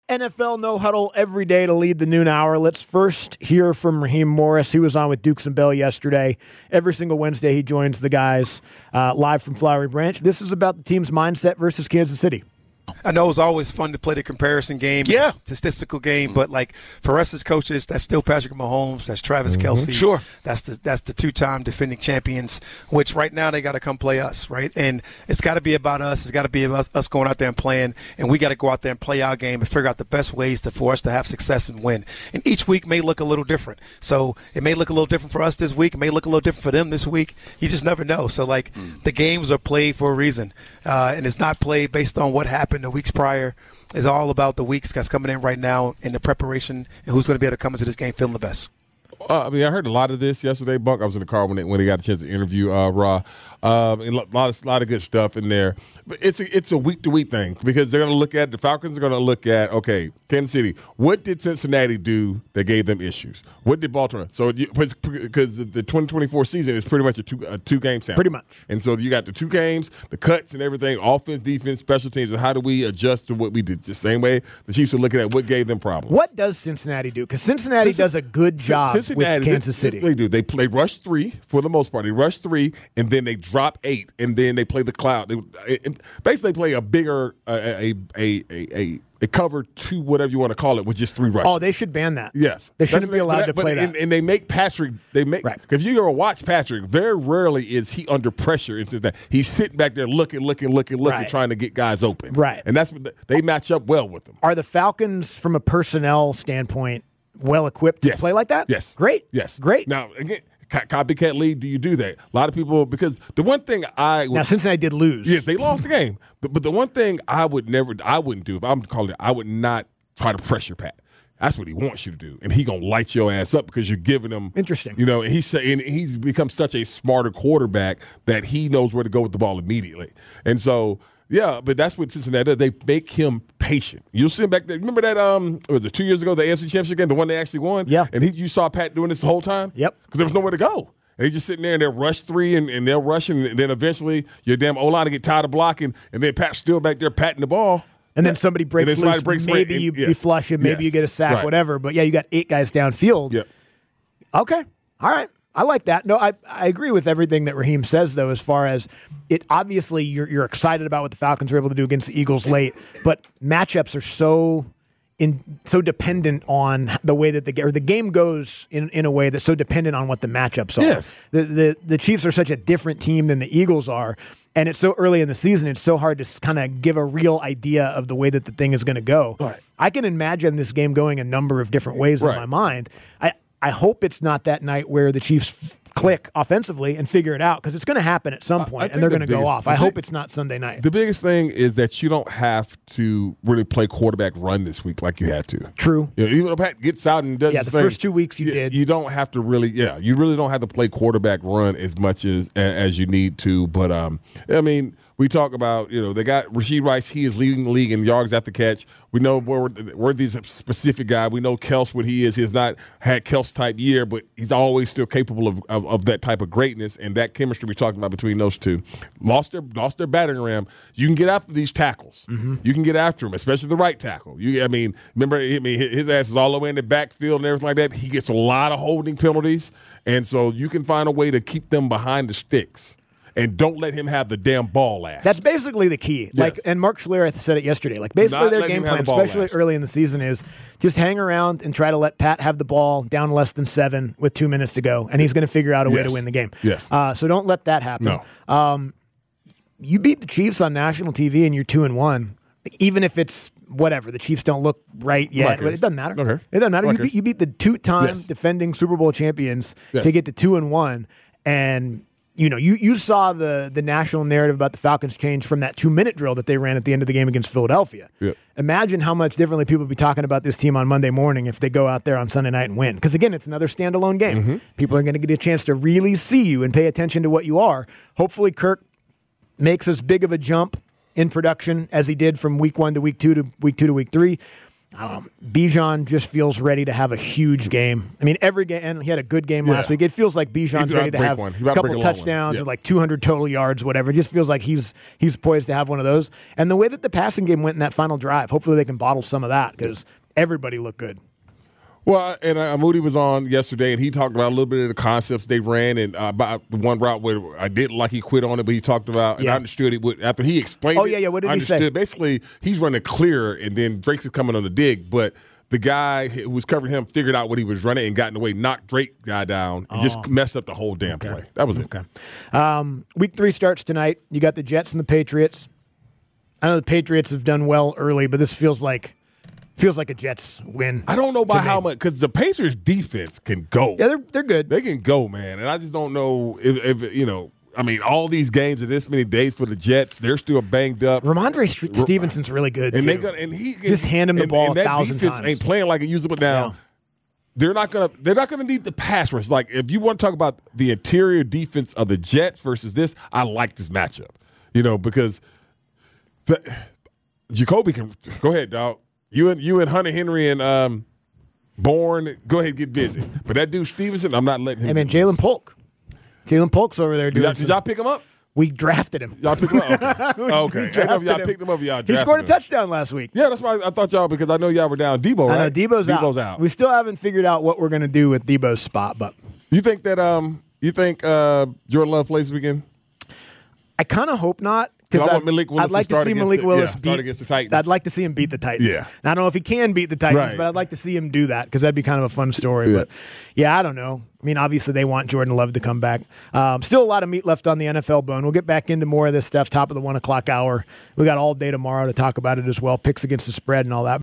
NFL No Huddle every day to lead the noon hour. Let's first hear from Raheem Morris. He was on with Dukes and Bell yesterday. Every single Wednesday he joins the guys live from Flowery Branch. This is about the team's mindset versus Kansas City. I know it's always fun to play the comparison game, statistical game, but like for us as coaches, that's still Patrick Mahomes, that's Travis Kelce. Sure. That's the two-time defending champions, which right now they got to come play us, right? And it's got to be about us. It's got to be about us going out there and playing, and we got to go out there and play our game and figure out the best ways for us to have success and win. And each week may look a little different. So it may look a little different for us this week. It may look a little different for them this week. You just never know. So, like, the games are played for a reason, and it's not played based on what happened the weeks prior. Is all about the weeks that's coming in right now and the preparation and who's going to be able to come into this game feeling the best. I heard a lot of this yesterday, Buck. I was in the car when they got a chance to interview Ra. And a lot of good stuff in there. But it's a week-to-week thing because they're going to look at – the Falcons are going to look at, okay, Kansas City, what did Cincinnati do that gave them issues? What did Baltimore – so because the 2024 season is pretty much a two-game sample. Pretty much. And so you got the two games, the cuts and everything, offense, defense, special teams, and how do we adjust to what we did? The same way the Chiefs are looking at what gave them problems. What does Cincinnati do? Because Cincinnati does a good job with Kansas City. They do. They rush 3 for the most part. They rush 3, and then they drop 8, and then they play the cloud. They basically play a bigger a cover 2, whatever you want to call it, with just 3 rushes. Oh, they should ban that. Yes. They shouldn't be allowed to play that. And they make Patrick – right. If you ever watch Patrick, very rarely is he under pressure. And that he's sitting back there looking, right. trying to get guys open. Right. And that's what they match up well with them. Are the Falcons, from a personnel standpoint, well-equipped to play like that? Yes. Great. Yes. Great. Now, again, copycat league, do you do that? A lot of people, because the one thing now Cincinnati did lose. Yes, they lost the game. But the one thing I wouldn't do, if I'm calling it, I would not try to pressure Pat. That's what he wants you to do, and he gonna light your ass up because you're giving him. Interesting. You know, and he's become such a smarter quarterback that he knows where to go with the ball immediately, and so. Yeah, but that's what Cincinnati does. They make him patient. You'll see him back there. Remember that, was it 2 years ago, the AFC Championship game, the one they actually won? Yeah. And you saw Pat doing this the whole time? Yep. Because there was nowhere to go. And he's just sitting there, and they'll rush 3, and they'll rush, and then eventually your damn O-line will get tired of blocking, and then Pat's still back there patting the ball. And then somebody breaks loose. Maybe you flush it. Maybe you get a sack, right. Whatever. But, yeah, you got 8 guys downfield. Yep. Okay. All right. I like that. No, I agree with everything that Raheem says, though, as far as it. Obviously, you're excited about what the Falcons were able to do against the Eagles late, but matchups are so dependent on the way that the game goes in a way that's so dependent on what the matchups are. Yes. The Chiefs are such a different team than the Eagles are, and it's so early in the season, it's so hard to kind of give a real idea of the way that the thing is going to go. Right. I can imagine this game going a number of different ways in my mind. I hope it's not that night where the Chiefs click offensively and figure it out, because it's going to happen at some point, and they're going to go off. I hope it's not Sunday night. The biggest thing is that you don't have to really play quarterback run this week like you had to. True. You know, even though Pat gets out and does his thing, first 2 weeks you did. You don't have to really, you really don't have to play quarterback run as much as you need to. But, I mean, we talk about, they got Rashee Rice. He is leading the league in yards after catch. We know Worthy's a specific guy. We know Kels what he is. He has not had Kels type year, but he's always still capable of that type of greatness, and that chemistry we're talking about between those two. Lost their battering ram. You can get after these tackles. Mm-hmm. You can get after him, especially the right tackle. Remember, his ass is all the way in the backfield and everything like that. He gets a lot of holding penalties, and so you can find a way to keep them behind the sticks. And don't let him have the damn ball last. That's basically the key. Yes. And Mark Schlereth said it yesterday. Basically their game plan, especially early in the season, is just hang around and try to let Pat have the ball down less than 7 with 2 minutes to go, and he's going to figure out a way to win the game. Yes. So don't let that happen. No. You beat the Chiefs on national TV, and you're 2-1. Even if it's whatever, the Chiefs don't look right yet, but it doesn't matter. Okay. It doesn't matter. You beat the 2-time defending Super Bowl champions to get to 2-1, and you saw the national narrative about the Falcons change from that 2-minute drill that they ran at the end of the game against Philadelphia. Yep. Imagine how much differently people would be talking about this team on Monday morning if they go out there on Sunday night and win. Because, again, it's another standalone game. Mm-hmm. People are going to get a chance to really see you and pay attention to what you are. Hopefully Kirk makes as big of a jump in production as he did from week 1 to week 2 to week 3. I don't know. Bijan just feels ready to have a huge game. I mean, every game, and he had a good game last week. It feels like Bijan's ready to have a couple of touchdowns or like 200 total yards, whatever. It just feels like he's poised to have one of those. And the way that the passing game went in that final drive, hopefully they can bottle some of that because everybody looked good. Well, and Moody was on yesterday, and he talked about a little bit of the concepts they ran, and about the one route where I didn't like he quit on it, but he talked about, and I understood it after he explained it. Oh, yeah, what did he say? Basically, he's running clear, and then Drake's is coming on the dig, but the guy who was covering him figured out what he was running and got in the way, knocked Drake's guy down, and just messed up the whole damn play. That was it. Okay. Week 3 starts tonight. You got the Jets and the Patriots. I know the Patriots have done well early, but this feels like a Jets win. I don't know by how much, because the Patriots defense can go. Yeah, they're good. They can go, man. And I just don't know if you know, I mean, all these games of this many days for the Jets, they're still banged up. Ramondre Stevenson's really good, and too. He just hand him the ball 1,000 times. That defense ain't playing like it used to. But now they're not gonna need the pass rush. Like, if you want to talk about the interior defense of the Jets versus this, I like this matchup. You know, because Jacoby can go ahead, dog. You and Hunter Henry and Bourne, go ahead and get busy. But that dude Stevenson, I'm not letting him. Hey, man, Jalen Polk. Jalen Polk's over there doing Did y'all pick him up? We drafted him. Y'all picked him up? Okay. I don't know if y'all picked him up or y'all drafted him. He scored a touchdown last week. Yeah, that's why I thought y'all, because I know y'all were down Debo, right? I know, Debo's out. We still haven't figured out what we're going to do with Debo's spot. But you think that Jordan Love plays this weekend? I kind of hope not. Because I'd like to see Malik Willis start against the Titans. I'd like to see him beat the Titans. Yeah. And I don't know if he can beat the Titans, but I'd like to see him do that because that'd be kind of a fun story. But yeah, I don't know. I mean, obviously they want Jordan Love to come back. Still a lot of meat left on the NFL bone. We'll get back into more of this stuff top of the 1 o'clock hour. We got all day tomorrow to talk about it as well. Picks against the spread and all that.